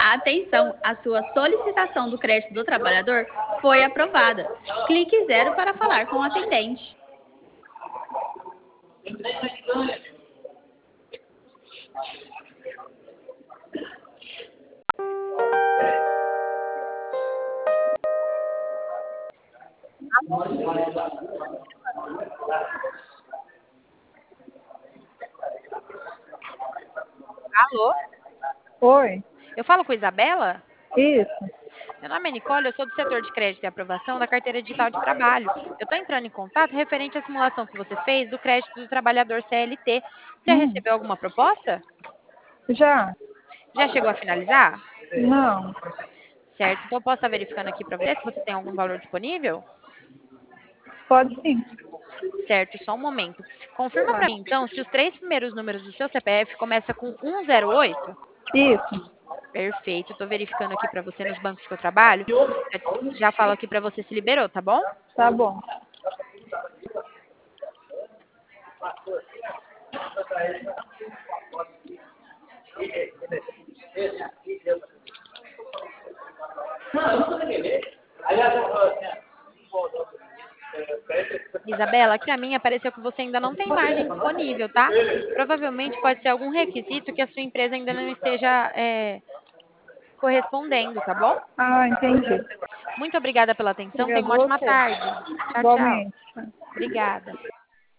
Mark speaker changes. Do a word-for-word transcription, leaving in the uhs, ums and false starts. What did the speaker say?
Speaker 1: Atenção, a sua solicitação do crédito do trabalhador foi aprovada. Clique zero para falar com o atendente.
Speaker 2: Alô?
Speaker 3: Oi,
Speaker 2: Eu falo com Isabela?
Speaker 3: isso.
Speaker 2: Meu nome é Nicole, eu sou do setor de crédito e aprovação da carteira digital de trabalho. Eu estou entrando em contato referente à simulação que você fez do crédito do trabalhador C L T. Você já
Speaker 3: Hum,
Speaker 2: recebeu alguma proposta?
Speaker 3: já?
Speaker 2: Já chegou a finalizar?
Speaker 3: Não.
Speaker 2: Certo, então eu posso estar verificando aqui para você se você tem algum valor disponível?
Speaker 3: Pode sim.
Speaker 2: Certo, só um momento. Confirma
Speaker 3: Tá.
Speaker 2: para mim, então, se os três primeiros números do seu C P F começa com um zero oito?
Speaker 3: Isso.
Speaker 2: Perfeito, estou verificando aqui para você nos bancos que eu trabalho. Já, já falo aqui para você se liberou, tá bom?
Speaker 3: Tá bom.
Speaker 2: Isabela, aqui a minha apareceu que você ainda não tem margem disponível, tá? Provavelmente pode ser algum requisito que a sua empresa ainda não esteja é, correspondendo, tá bom?
Speaker 3: Ah, entendi.
Speaker 2: Muito obrigada pela atenção, tenha
Speaker 3: Obrigada
Speaker 2: uma
Speaker 3: a
Speaker 2: ótima
Speaker 3: você.
Speaker 2: tarde. Tchau, tchau.
Speaker 3: Igualmente.
Speaker 2: Obrigada.